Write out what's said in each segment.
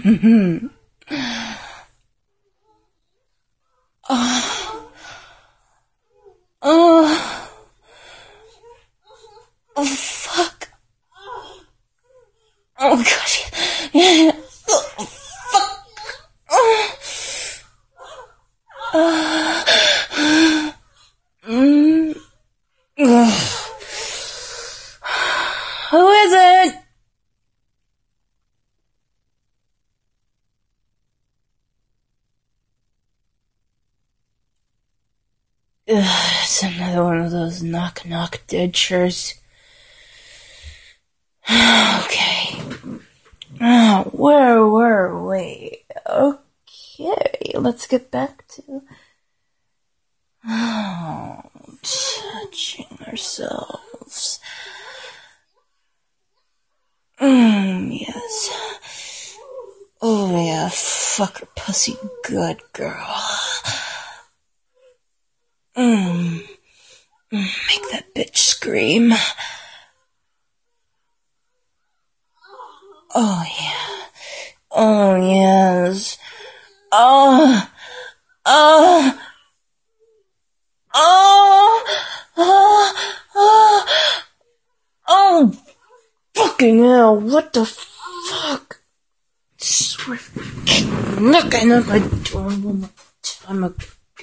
Oh, fuck. Oh, God. Yeah. Oh, fuck. Who is it? It's another one of those knock-knock dentures. Okay. Where were we? Okay, let's get back to... touching ourselves. Yes. Oh, yeah, fuck her pussy good, girl. Make that bitch scream. Oh, yeah. Oh, yes. Oh, fucking hell, what the fuck? I swear, knocking on my door one more time.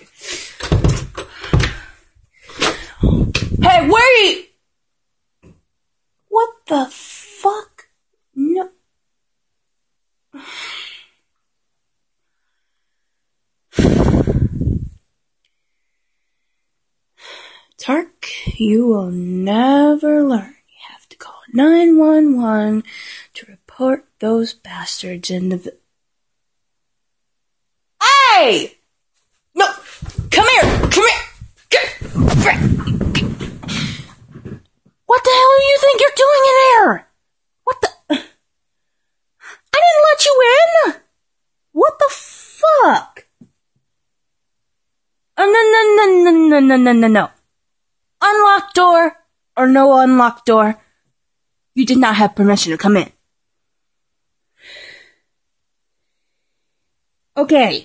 Hey, wait! What the fuck? No. Tark, you will never learn. You have to call 911 to report those bastards in the... Hey! No! Come here! What the hell do you think you're doing in here? What the... I didn't let you in! What the fuck? No. Unlocked door or no unlocked door, you did not have permission to come in. Okay.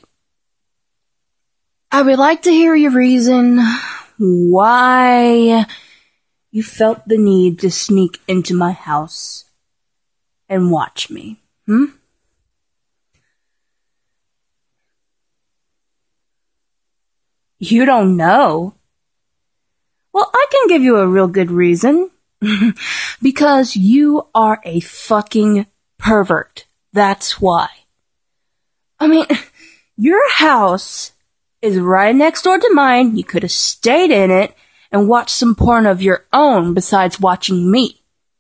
I would like to hear your reason why you felt the need to sneak into my house and watch me. You don't know? Well, I can give you a real good reason. Because you are a fucking pervert. That's why. I mean, your house is right next door to mine. You could have stayed in it and watched some porn of your own besides watching me.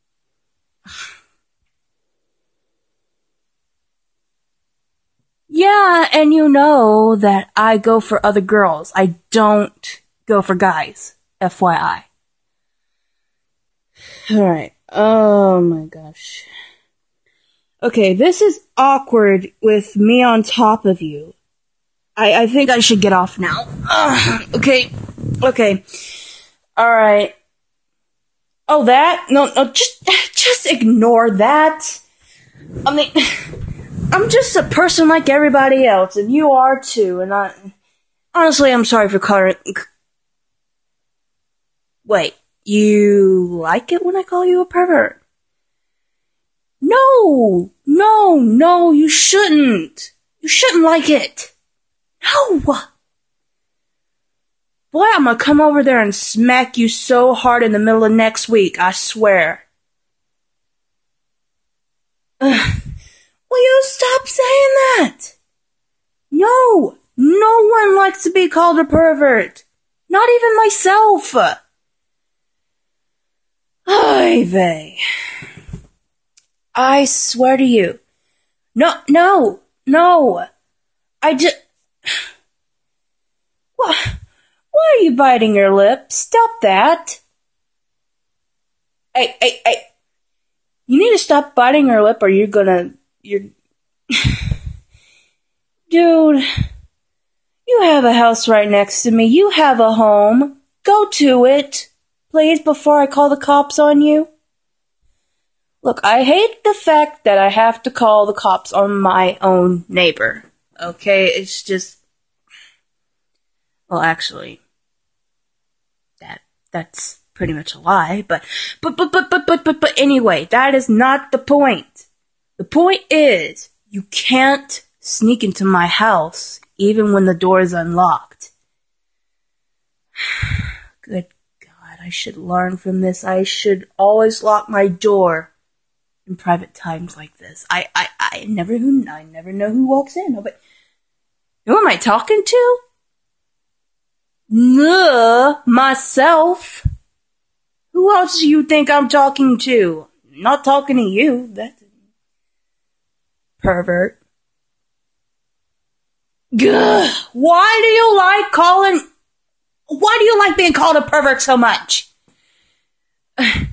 Yeah, and you know that I go for other girls. I don't go for guys. FYI. Alright. Oh my gosh. Okay, this is awkward with me on top of you. I think I should get off now. Okay. Alright. Oh, that? No, just ignore that. I mean, I'm just a person like everybody else, and you are too, and honestly, I'm sorry for calling... Wait, you like it when I call you a pervert? No, you shouldn't. You shouldn't like it. No. Boy, I'm gonna come over there and smack you so hard in the middle of next week, I swear. Will you stop saying that? No one likes to be called a pervert. Not even myself. Ay vey. I swear to you. No. I just... Why are you biting your lip? Stop that. Hey. You need to stop biting your lip or you're... Dude, you have a house right next to me. You have a home. Go to it, please, before I call the cops on you. Look, I hate the fact that I have to call the cops on my own neighbor. Okay, it's just... Well, actually, that's pretty much a lie, but anyway, that is not the point. The point is, you can't sneak into my house, even when the door is unlocked. Good God, I should learn from this. I should always lock my door in private times like this. I never know who walks in. But who am I talking to? Myself. Who else do you think I'm talking to? I'm not talking to you. That's pervert. Gah. Why do you like being called a pervert so much? Yeah,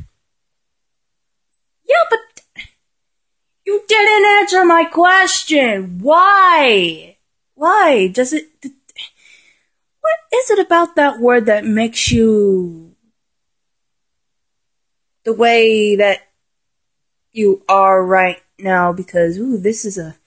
but you didn't answer my question. Why? Why does it... What is it about that word that makes you the way that you are right now? Because, this is an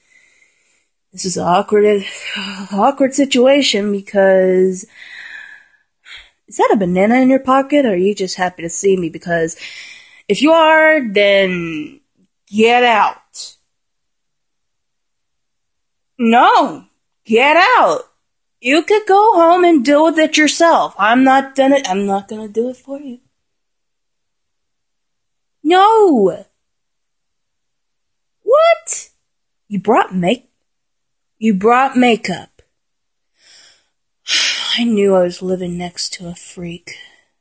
awkward situation because... Is that a banana in your pocket, or are you just happy to see me? Because if you are, then get out. No, get out. You could go home and deal with it yourself. I'm not gonna do it for you. No. What? You brought makeup. I knew I was living next to a freak.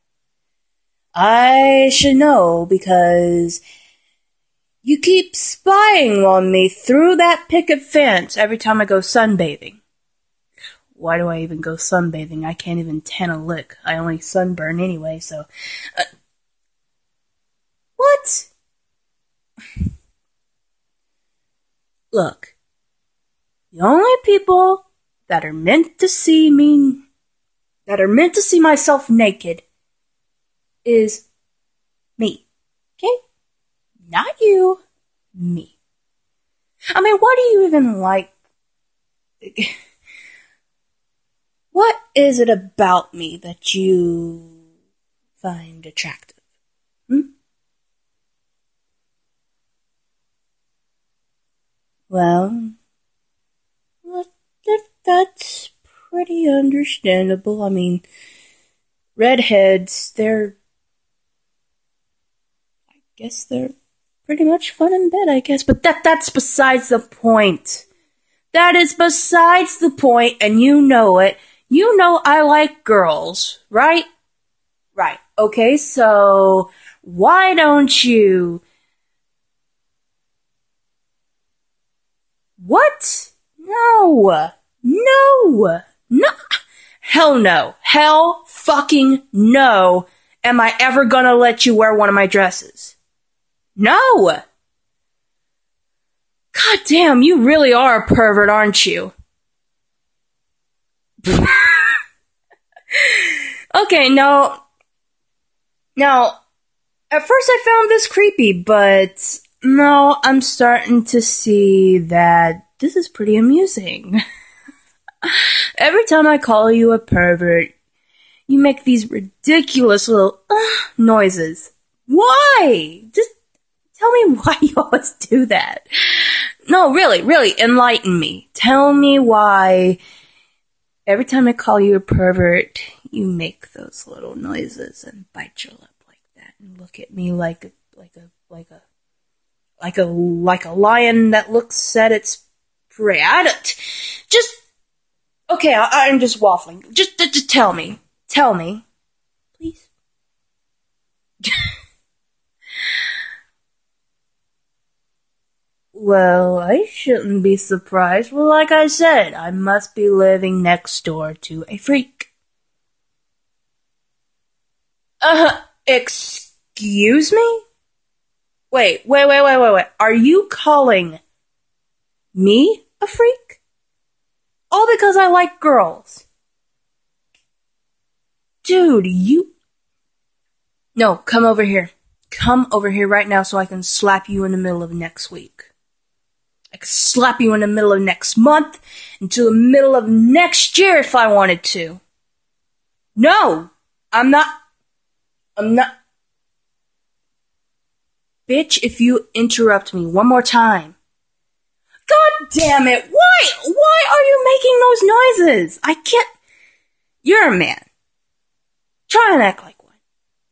I should know because you keep spying on me through that picket fence every time I go sunbathing. Why do I even go sunbathing? I can't even tan a lick. I only sunburn anyway, so... What? Look, the only people that are meant to see myself naked is me. Okay? Not you. Me. I mean, what do you even like? What is it about me that you find attractive? Well, that's pretty understandable. I mean, redheads, they're pretty much fun in bed, I guess. But that's besides the point. That is besides the point, and you know it. You know I like girls, right? Right. Okay, so why don't you... What? No. Hell no. Hell fucking no. Am I ever gonna let you wear one of my dresses? No. God damn, you really are a pervert, aren't you? Okay, now, at first I found this creepy, but no, I'm starting to see that this is pretty amusing. Every time I call you a pervert, you make these ridiculous little noises. Why? Just tell me why you always do that. No, really, enlighten me. Tell me why every time I call you a pervert, you make those little noises and bite your lip like that and look at me like a lion that looks at its prey. Okay, I'm just waffling. Just tell me, please. Well, I shouldn't be surprised. Well, like I said, I must be living next door to a freak. Excuse me? Wait. Are you calling me a freak? All because I like girls. Dude, No, come over here. come over here right now so I can slap you in the middle of next week. I could slap you in the middle of next month into the middle of next year if I wanted to. No, I'm not. Bitch, if you interrupt me one more time. God damn it, why are you making those noises? I can't. You're a man. Try and act like one.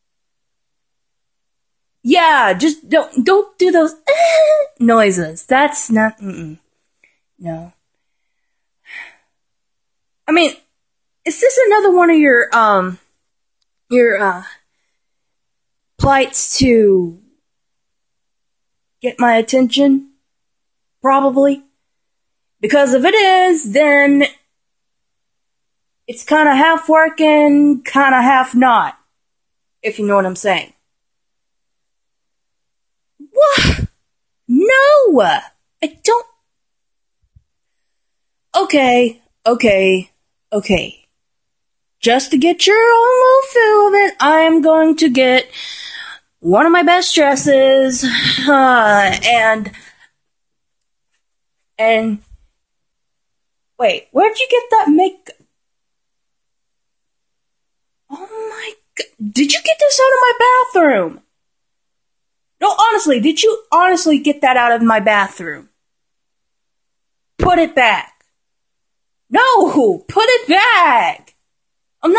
Yeah, just don't do those noises. That's not, no. I mean, is this another one of your plights to get my attention? Probably. Because if it is, then it's kind of half working, kind of half not. If you know what I'm saying. What? No! I don't. Okay. Just to get your own little feel of it, I'm going to get one of my best dresses, and wait, where'd you get that makeup? Oh my god, did you get this out of my bathroom? No, honestly, did you honestly get that out of my bathroom? Put it back. No, put it back. I'm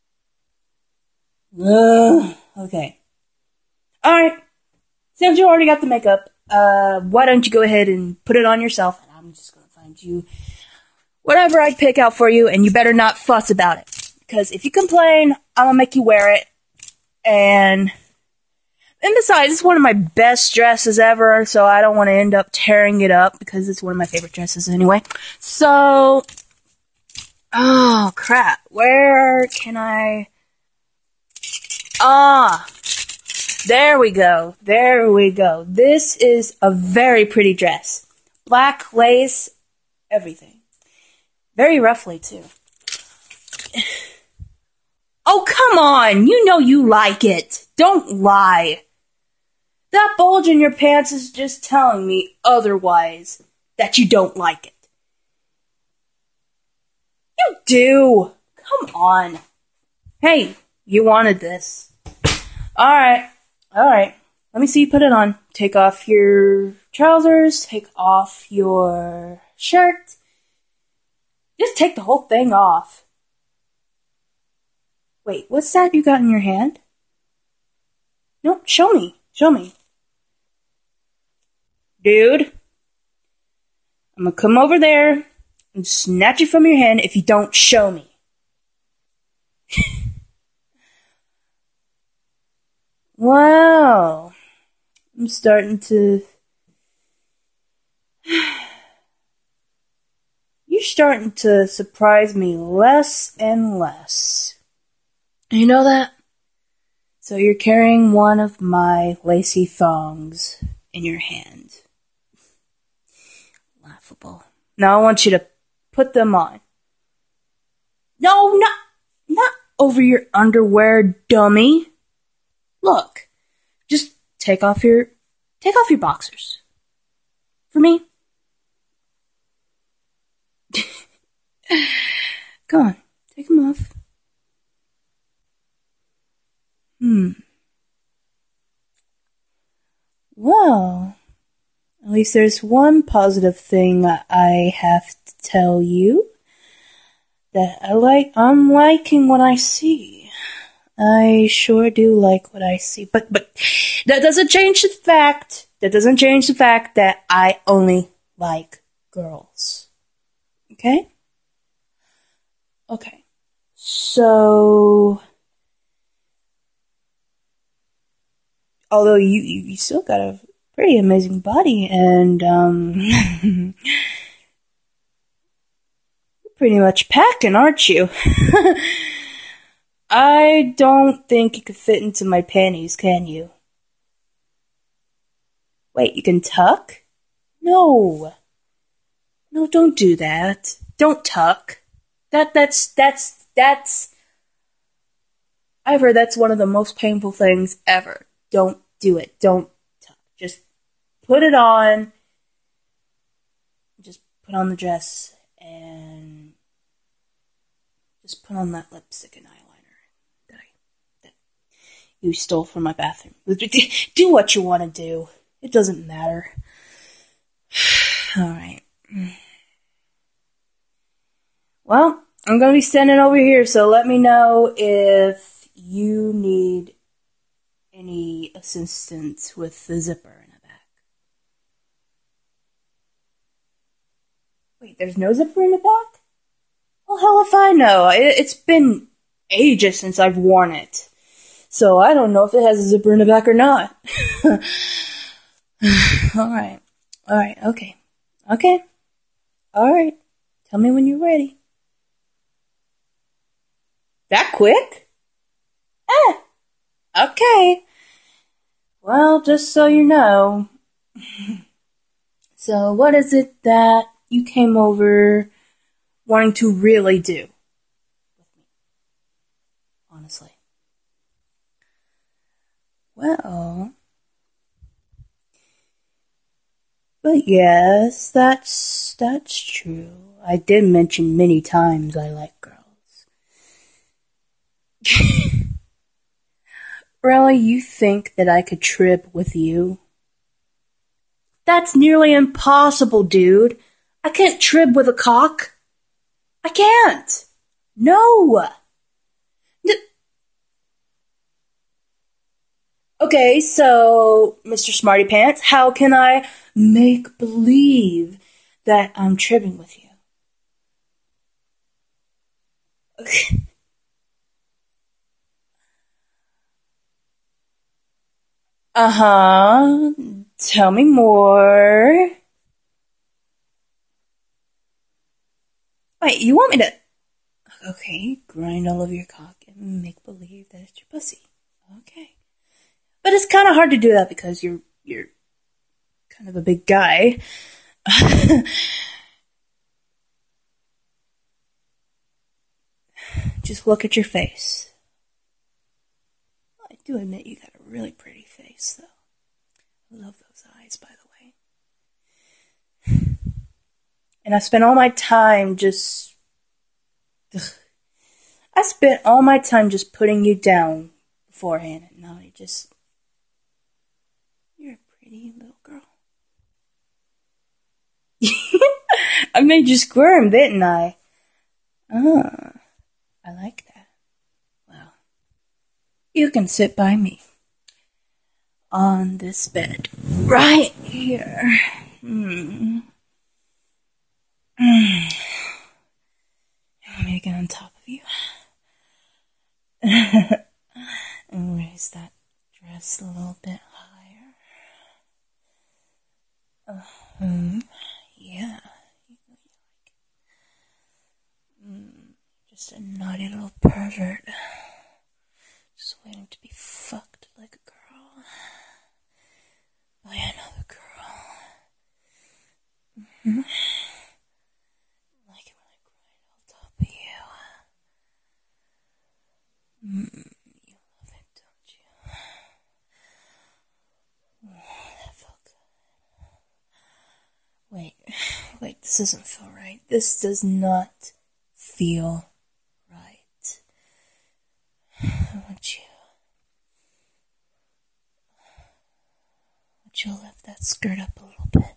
not. Okay. Alright. Since you already got the makeup, why don't you go ahead and put it on yourself, and I'm just gonna find you whatever I pick out for you, and you better not fuss about it. Because if you complain, I'm gonna make you wear it, and besides, it's one of my best dresses ever, so I don't want to end up tearing it up, because it's one of my favorite dresses anyway. So, oh crap, where can I... There we go. This is a very pretty dress. Black lace, everything. Very roughly, too. Oh, come on! You know you like it. Don't lie. That bulge in your pants is just telling me otherwise, that you don't like it. You do. Come on. Hey, you wanted this. Alright. Let me see you put it on. Take off your trousers. Take off your shirt. Just take the whole thing off. Wait, what's that you got in your hand? No, show me. Dude. I'm gonna come over there and snatch it from your hand if you don't show me. Wow. I'm starting to... You're starting to surprise me less and less. You know that? So you're carrying one of my lacy thongs in your hand. Laughable. Now I want you to put them on. No, not over your underwear, dummy. Look, just take off your boxers. For me. Go on, take them off. Well, at least there's one positive thing I have to tell you. That I'm liking what I see. I sure do like what I see. But that doesn't change the fact that I only like girls. Okay? Okay. So, although you still got a pretty amazing body, and you're pretty much packing, aren't you? I don't think you could fit into my panties, can you? Wait, you can tuck? No, don't do that. Don't tuck. That's I've heard that's one of the most painful things ever. Don't do it. Don't talk. Just put it on. Just put on the dress and just put on that lipstick and eyeliner that you stole from my bathroom. Do what you want to do. It doesn't matter. Alright. Well, I'm going to be standing over here, so let me know if you need any assistance with the zipper in the back. Wait, there's no zipper in the back? Well, hell if I know. It's been ages since I've worn it. So I don't know if it has a zipper in the back or not. Alright, okay. Alright, tell me when you're ready. That quick? Okay. Well, just so you know. So, what is it that you came over wanting to really do with me? Honestly. Well, but yes, that's true. I did mention many times I like girls. Really, you think that I could trip with you? That's nearly impossible, dude. I can't trip with a cock. I can't. No. Okay, so, Mr. Smarty Pants, how can I make believe that I'm tripping with you? Okay. Uh-huh. Tell me more. Wait, you want me to... Okay, grind all over your cock and make believe that it's your pussy. Okay. But it's kind of hard to do that because you're kind of a big guy. Just look at your face. I do admit you got a really pretty face, though. I love those eyes, by the way. And I spent all my time just... I spent all my time just putting you down beforehand, and now you just... You're a pretty little girl. I made you squirm, didn't I? Ah, I like that. Well, you can sit by me on this bed right here. Let me get on top of you and raise that dress a little bit higher. Yeah. Just a naughty little pervert. Just waiting to be fucked like a girl. By another girl. Like it when I grind on top of you. You love it, don't you? That felt good. Wait, this doesn't feel right. This does not feel right. I want you to lift that skirt up a little bit.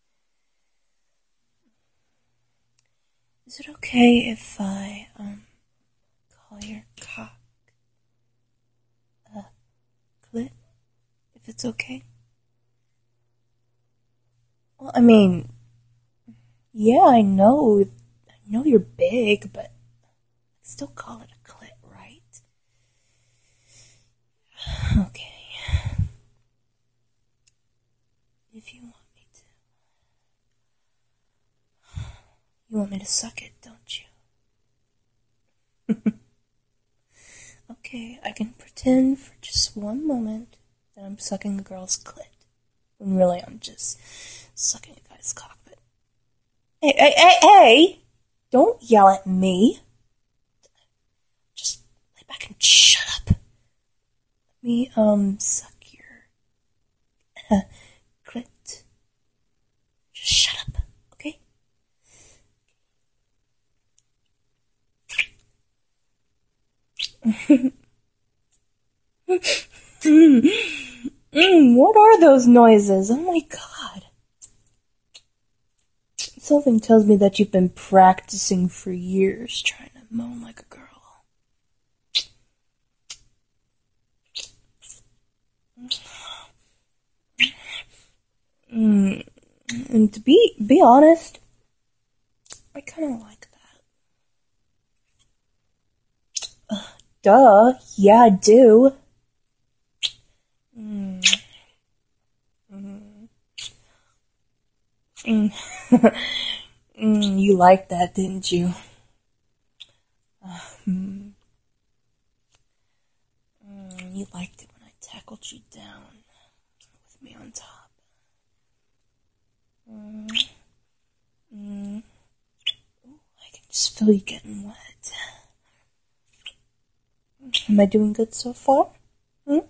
Is it okay if I, call your cock a clit? If it's okay? Well, I mean, yeah, I know you're big, but I still call it a clit, right? Okay. If you want me to. You want me to suck it, don't you? Okay, I can pretend for just one moment that I'm sucking a girl's clit. When really I'm just sucking a guy's cock. But hey! Don't yell at me. Just lay back and shut up. Let me, suck your What are those noises? Oh my god. Something tells me that you've been practicing for years trying to moan like a girl. And to be honest, I kind of like that. Duh, yeah, I do. You liked that, didn't you? You liked it when I tackled you down with me on top. Ooh, I can just feel you getting wet. Am I doing good so far? Oh,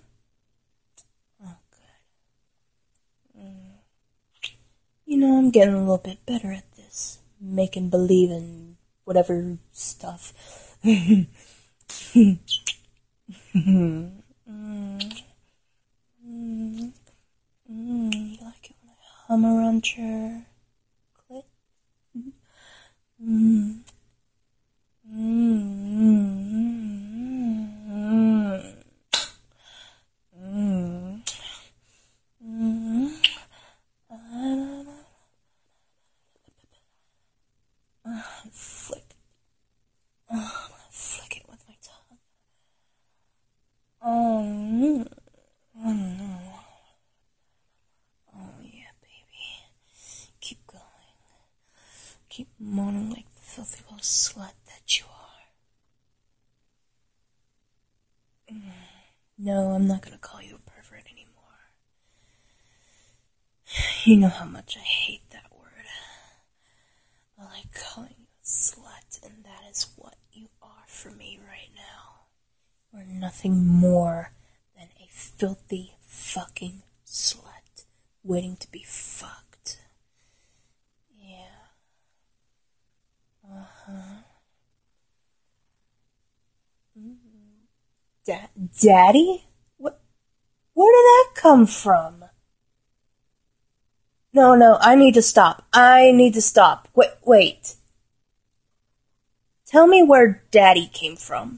good. You know, I'm getting a little bit better at this. Making believe and whatever stuff. You like it when I hum around your clit? Flick it with my tongue. Oh yeah, baby. Keep going. Keep moaning like the filthy little slut that you are. No, I'm not gonna call you a pervert anymore. You know how much I hate that word. I like calling you a slut, and that is what you are for me right now. You're nothing more than a filthy fucking slut waiting to be fucked. Yeah. Daddy? Where did that come from? No, I need to stop. Wait. Tell me where Daddy came from.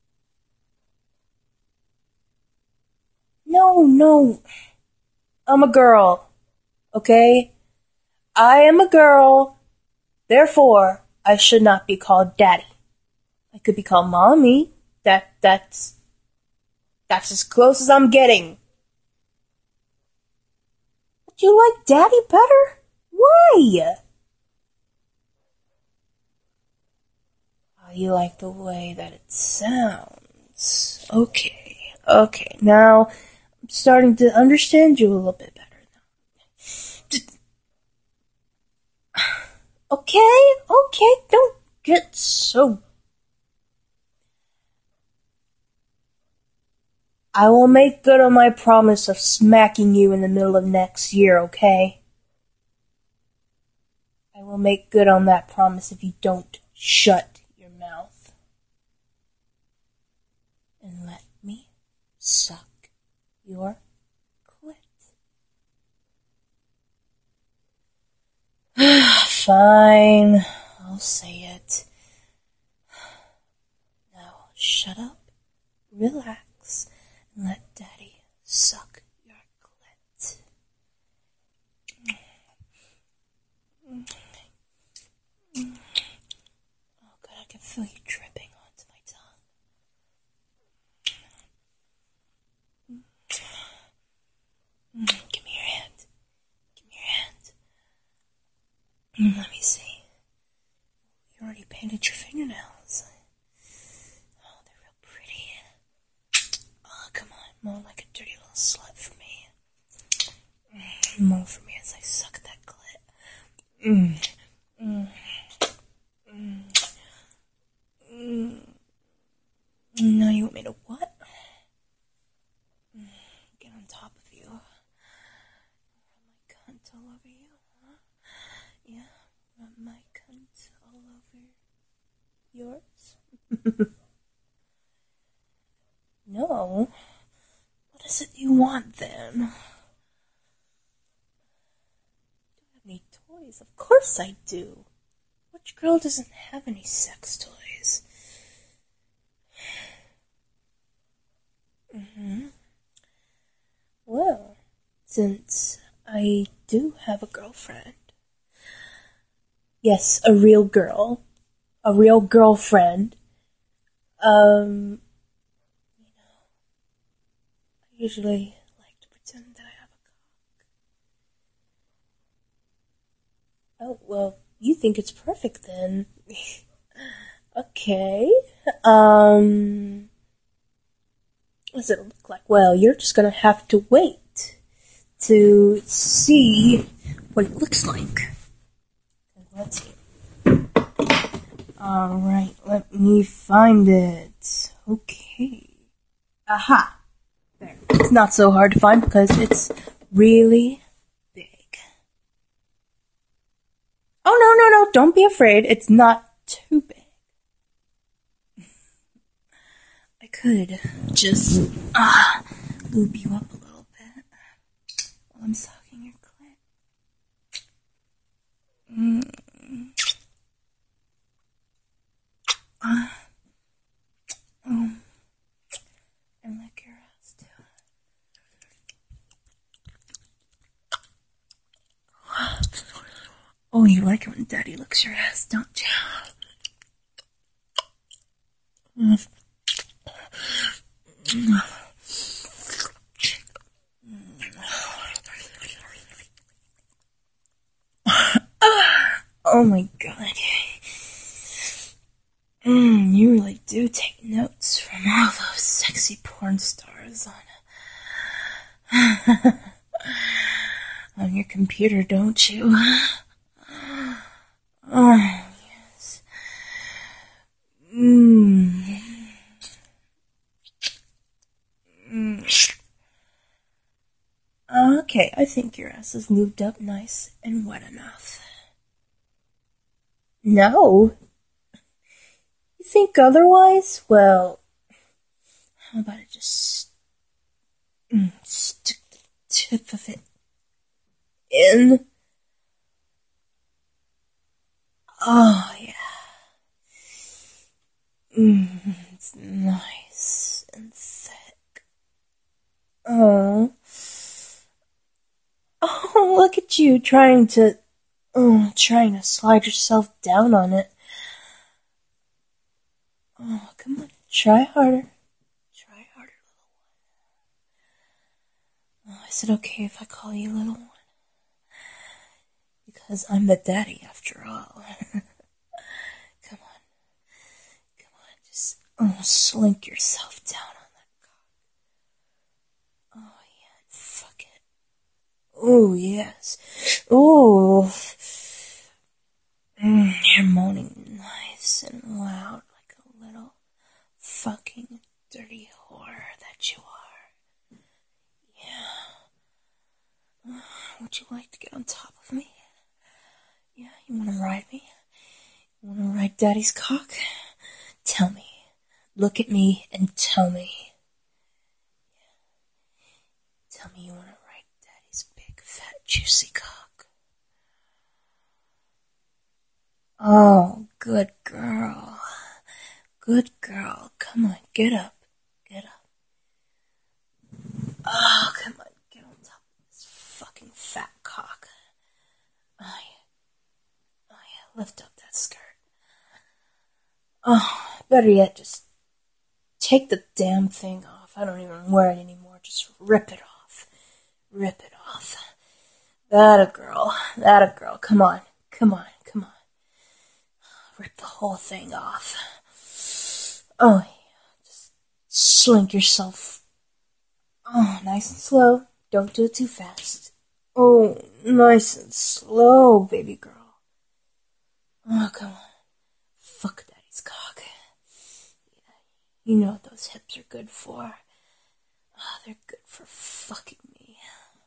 No. I'm a girl. Okay? I am a girl. Therefore, I should not be called Daddy. I could be called Mommy. That's as close as I'm getting. But you like Daddy better? Why? Oh, you like the way that it sounds. Okay. Now, I'm starting to understand you a little bit better now. Okay, don't get so... I will make good on my promise of smacking you in the middle of next year, okay? I will make good on that promise if you don't shut your mouth. And let me suck your clit. Fine, I'll say it. Now shut up, relax, and let Daddy suck your clit. Oh good, I can feel you dripping onto my tongue. Give me your hand. Let me see. You already painted your fingernails. Oh, they're real pretty. Oh, come on, moan like a dirty little slut for me. Moan for me as I suck that clit. Now you want me to what? Get on top of you. Rub my cunt all over you, huh? Yeah, rub my cunt all over yours. want then? Any toys? Of course I do. Which girl doesn't have any sex toys? Well, since I do have a girlfriend. Yes, a real girl. A real girlfriend. I usually like to pretend that I have a cock. Oh, well, you think it's perfect then. Okay. What's it look like? Well, you're just gonna have to wait to see what it looks like. Let's see. Alright, let me find it. Okay. Aha! There. It's not so hard to find because it's really big. Oh, no, don't be afraid. It's not too big. I could just, lube you up a little bit while I'm sucking your clit. And lick your ass too. Oh, you like it when Daddy licks your ass, don't you? Oh my god. You really do take notes from all those sexy porn stars on your computer, don't you? Oh, yes. Okay, I think your ass is lubed up nice and wet enough. No? You think otherwise? Well, how about I just stick the tip of it in? Oh, yeah. It's nice and thick. Oh, look at you trying to slide yourself down on it. Oh, come on, try harder. Try harder, little one. Oh, is it okay if I call you little one? Because I'm the daddy after all. Come on, just slink yourself down on that cock. Oh yeah, fuck it. Oh yes. Oh, you're moaning nice and loud like a little fucking dirty whore that you are. Yeah. Would you like to get on top of me? Yeah, you wanna ride me? You wanna ride Daddy's cock? Tell me. Look at me and tell me. Tell me you wanna ride Daddy's big, fat, juicy cock. Oh, good girl. Good girl. Come on, get up. Get up. Oh, come on, get on top of this fucking fat cock. Oh, yeah, lift up that skirt. Oh, better yet, just take the damn thing off. I don't even wear it anymore. Just rip it off. Rip it off. That a girl. Come on. Rip the whole thing off. Oh, yeah. Just slink yourself. Oh, nice and slow. Don't do it too fast. Oh, nice and slow, baby girl. Oh, come on. Fuck Daddy's cock. Yeah, you know what those hips are good for. Oh, they're good for fucking me.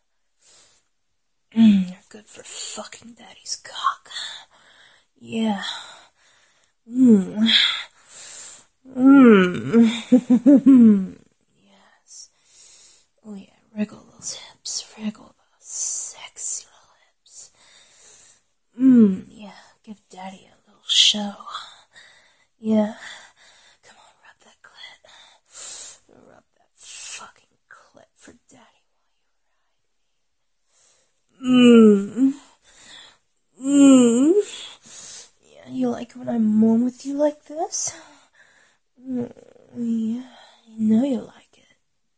They're good for fucking Daddy's cock. Yeah. Yes. Oh yeah, wriggle those hips, wriggle those sexy little hips. Yeah, give Daddy a little show. Yeah, come on, rub that clit. Rub that fucking clit for Daddy while you ride. Yeah, you like when I moan with you like this? Yeah, you know you like it.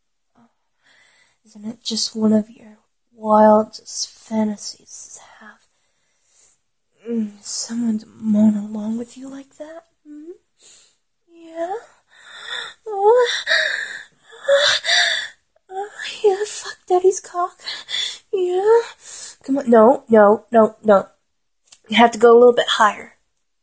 Isn't it just one of your wildest fantasies to have someone to moan along with you like that? Yeah? Yeah, fuck Daddy's cock. Yeah? Come on, no. You have to go a little bit higher.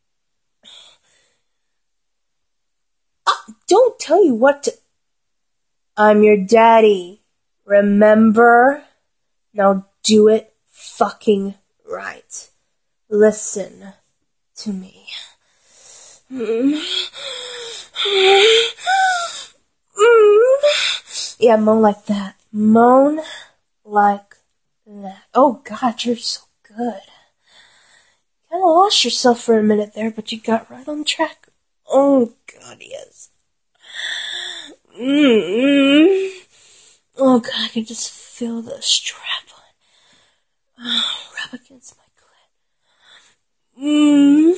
Don't tell you what to... I'm your daddy. Remember? Now do it fucking right. Listen to me. Yeah, moan like that. Moan like that. Oh God, you're so good. Kinda lost yourself for a minute there, but you got right on track. Oh God, yes. Oh God, I can just feel the strap on. Rub against my clit.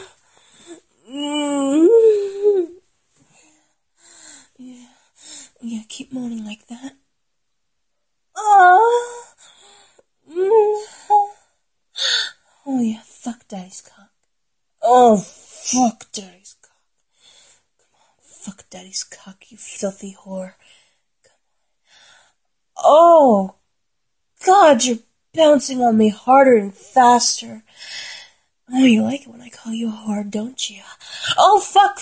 Yeah, keep moaning like that. Oh yeah, fuck Daddy's cock. Oh, fuck Daddy's cock. Come on, fuck Daddy's cock, you filthy whore. Come on. Oh, God, you're bouncing on me harder and faster. Oh, you like it when I call you a whore, don't you? Oh, fuck.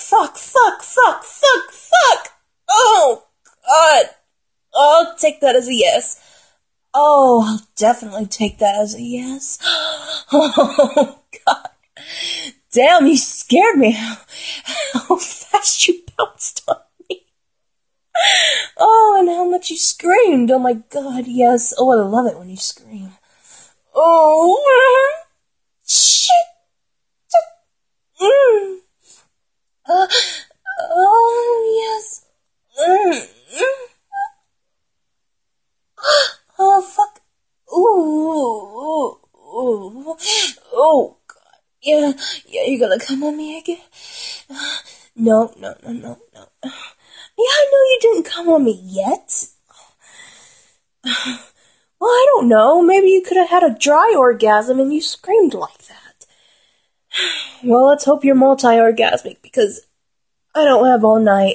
Oh, God. I'll take that as a yes. Oh, I'll definitely take that as a yes. Oh, God. Damn, you scared me. How fast you bounced on me. Oh, and how much you screamed. Oh, my God, yes. Oh, I love it when you scream. Oh, shit. Oh, yes. Oh, fuck. Ooh. Oh, God. Yeah, you're gonna come on me again? No. Yeah, I know you didn't come on me yet. Well, I don't know. Maybe you could have had a dry orgasm and you screamed like that. Well, let's hope you're multi-orgasmic, because I don't have all night.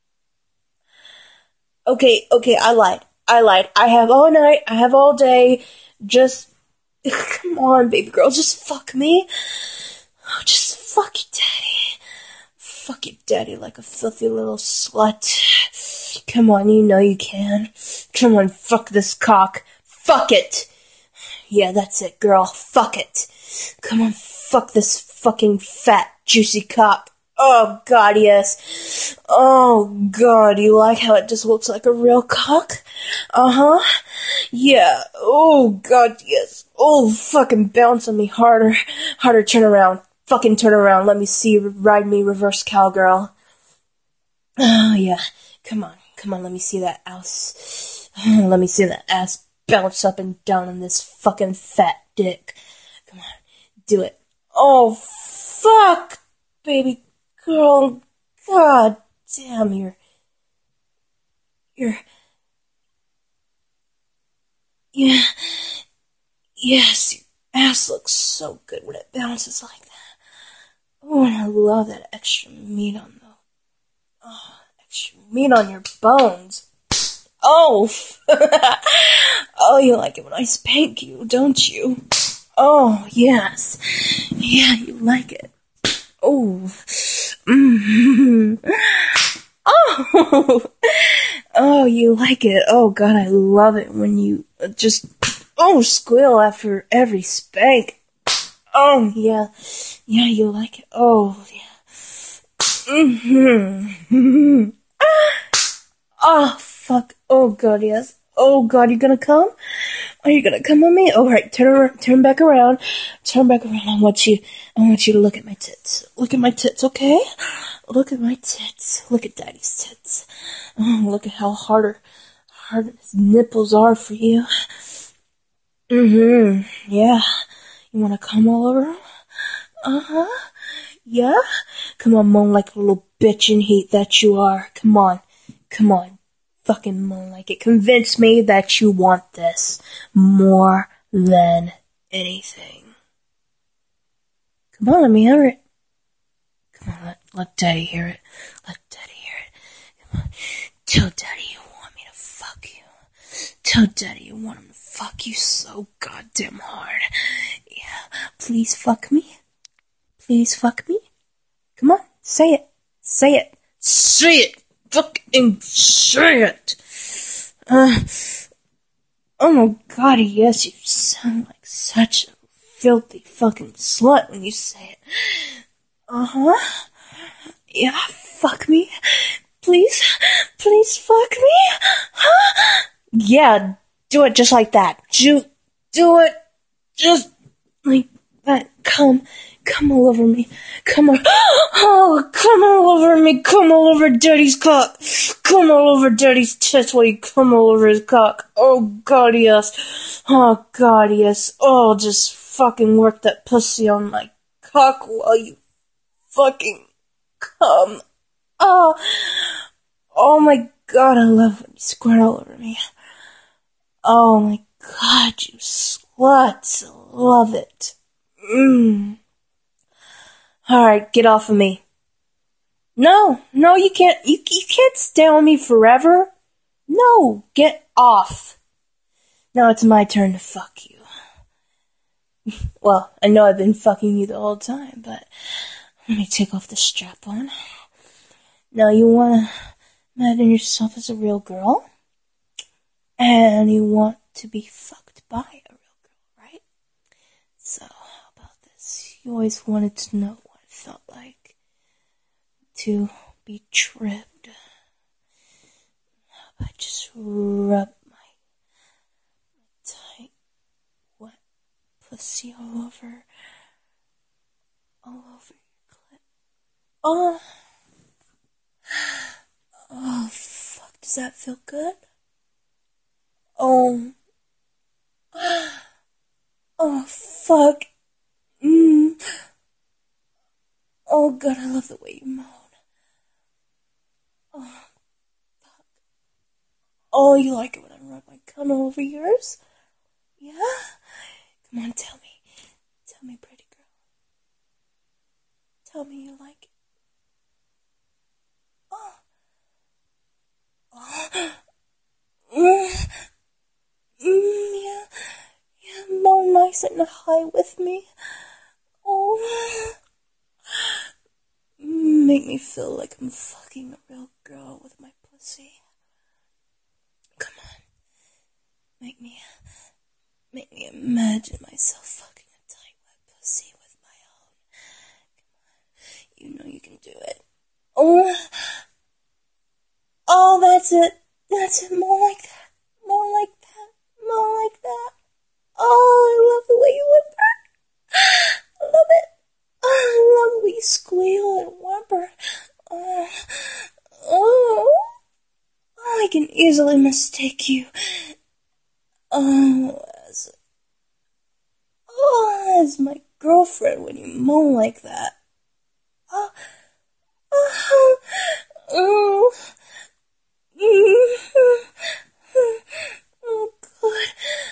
Okay, I lied. I have all night, I have all day. Just, come on, baby girl, just fuck me. Oh, just fuck your daddy. Fuck your daddy like a filthy little slut. Come on, you know you can. Come on, fuck this cock. Fuck it. Yeah, that's it, girl. Fuck it. Come on, fuck this fucking fat, juicy cock. Oh, God, yes. Oh, God, you like how it just looks like a real cock? Uh-huh. Yeah. Oh, God, yes. Oh, fucking bounce on me harder. Harder, turn around. Fucking turn around. Let me see you ride me reverse cowgirl. Oh, yeah. Come on, let me see that ass. Let me see that ass bounce up and down on this fucking fat dick. Come on, do it. Oh, fuck, baby girl. God damn, you're... Yeah. Yes, your ass looks so good when it bounces like that. Oh, and I love that extra meat on extra meat on your bones. Oh, oh, you like it when I spank you, don't you? Oh, yes. Yeah, you like it. Oh. Oh. Oh, you like it. Oh, God, I love it when you just, squeal after every spank. Oh, yeah. Yeah, you like it. Oh, yeah. Oh, fuck. Oh, God, yes. Oh God, you gonna come? Are you gonna come with me? All right, turn back around. Turn back around. I want you to look at my tits. Look at my tits, okay? Look at my tits. Look at Daddy's tits. Oh, look at how hard his nipples are for you. Yeah. You wanna come all over 'em? Uh-huh. Yeah? Come on, moan like a little bitch in heat that you are. Come on. Fucking moan like it. Convince me that you want this more than anything. Come on, let me hear it. Come on, let Daddy hear it. Let Daddy hear it. Come on. Tell Daddy you want me to fuck you. Tell Daddy you want him to fuck you so goddamn hard. Yeah. Please fuck me. Please fuck me. Come on, say it. Say it. Say it. Fucking say it. Oh my God, yes, you sound like such a filthy fucking slut when you say it. Uh-huh. Yeah, fuck me. Please fuck me. Huh? Yeah, do it just like that. Do it just like that. Come all over me. Come all over me. Come all over Daddy's cock. Come all over Daddy's tits while you come all over his cock. Oh God, yes. Oh God, yes. Oh, just fucking work that pussy on my cock while you fucking come. Oh my God, I love when you squirt all over me. Oh my God, you sluts. I love it. Alright, get off of me. No, you can't stay on me forever. No, get off. Now it's my turn to fuck you. Well, I know I've been fucking you the whole time, but let me take off the strap on. Now you wanna imagine yourself as a real girl, and you want to be fucked by a real girl, right? So, how about this? You always wanted to know what it felt like to be tripped. How about I just rub my tight, wet pussy all over your clit. Oh, fuck, does that feel good? Oh, fuck. Oh, God, I love the way you moan. Oh, fuck. Oh, you like it when I rub my cum all over yours? Yeah? Come on, tell me. Tell me, pretty girl. Tell me you like it. Yeah, more nice and high with me. Oh, make me feel like I'm fucking a real girl with my pussy. Come on, make me imagine myself fucking a tight wet pussy with my own. Come on, you know you can do it. Oh, that's it. More like that. Oh, I love the way you whimper. I love it. I love the way you squeal and whimper. Oh, I can easily mistake you. As my girlfriend when you moan like that. Oh, God.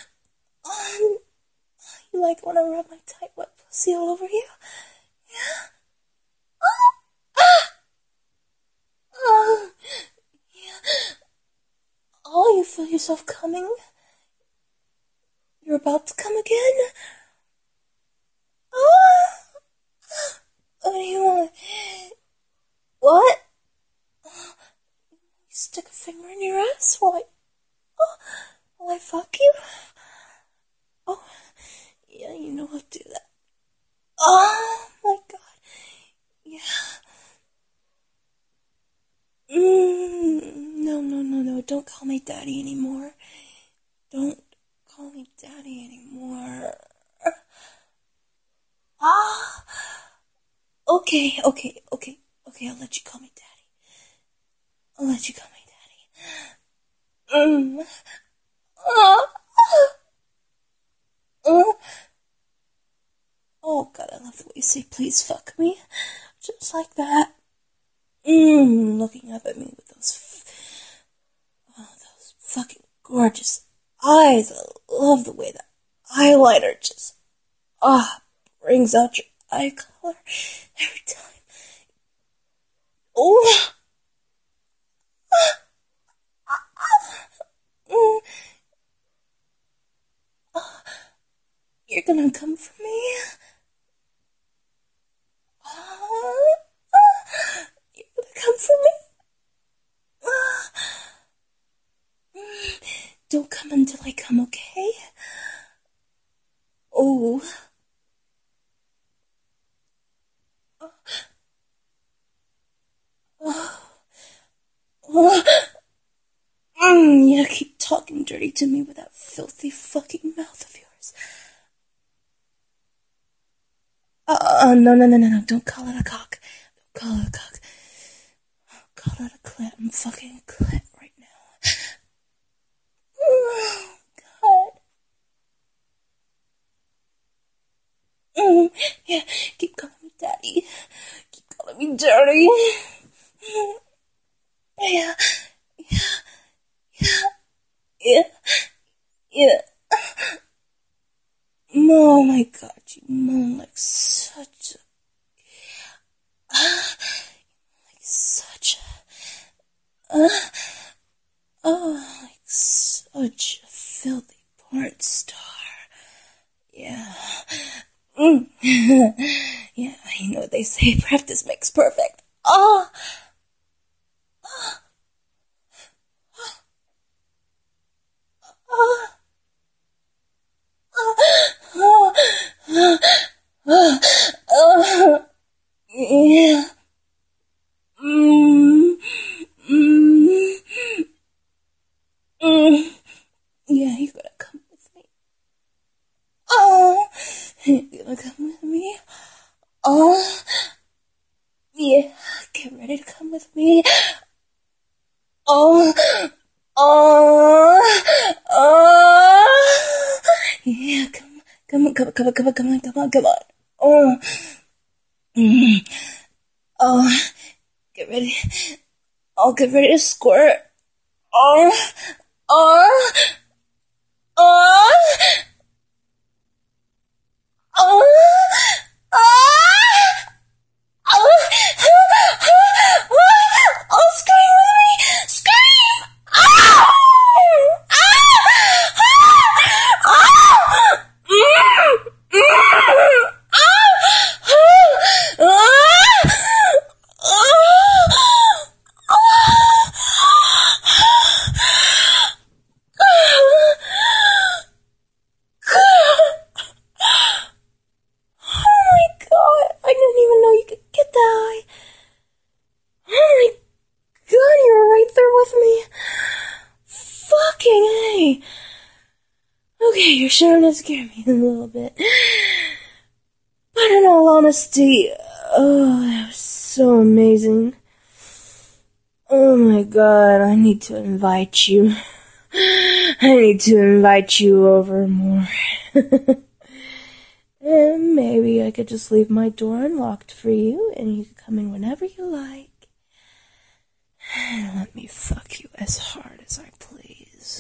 You like when I rub my tight wet pussy all over you? Yeah? Yeah. Oh, you feel yourself coming? You're about to come again? What do you want? What? You stick a finger in your ass while I fuck you? Oh, yeah, you know I'll do that. Oh, my God. Yeah. No, don't call me daddy anymore. Don't call me daddy anymore. Okay, I'll let you call me daddy. Oh god, I love the way you say please fuck me. Just like that. Looking up at me with those fucking gorgeous eyes. I love the way the eyeliner just, brings out your eye color every time. Oh. You're gonna come for me? You're gonna come for me? Don't come until I come, okay? Oh. Yeah, keep talking dirty to me with that filthy fucking mouth of yours. No, don't call it a cock. Call it a cock. Call it a clit. I'm fucking a clit right now. Oh, God. Yeah, keep calling me daddy. Keep calling me dirty. Yeah. Oh my god, you moan like such a filthy porn star. Yeah. Yeah, you know what they say, practice makes perfect. Yeah. Yeah, you gotta come with me. You gonna come with me? Yeah, get ready to come with me. Yeah, come on. Get ready. I'll get ready to squirt. Scream with me! Scream! Okay, you're starting to scare me a little bit. But in all honesty, that was so amazing. Oh my god, I need to invite you. I need to invite you over more. And maybe I could just leave my door unlocked for you, and you can come in whenever you like. And let me fuck you as hard as I please.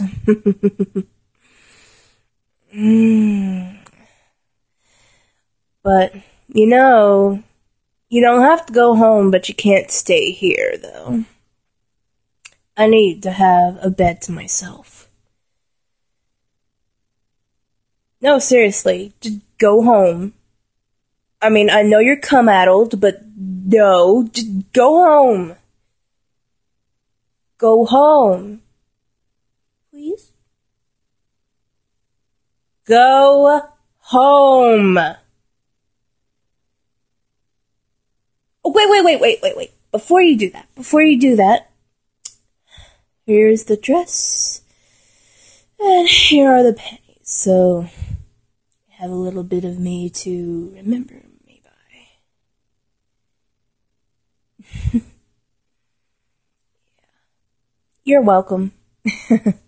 But, you know, you don't have to go home, but you can't stay here, though. I need to have a bed to myself. No, seriously, just go home. I mean, I know you're cum-addled, but no, just go home. Go home. Please? Go home. Oh, wait. Before you do that, here's the dress And here are the pennies, so you have a little bit of me to remember me by. You're welcome.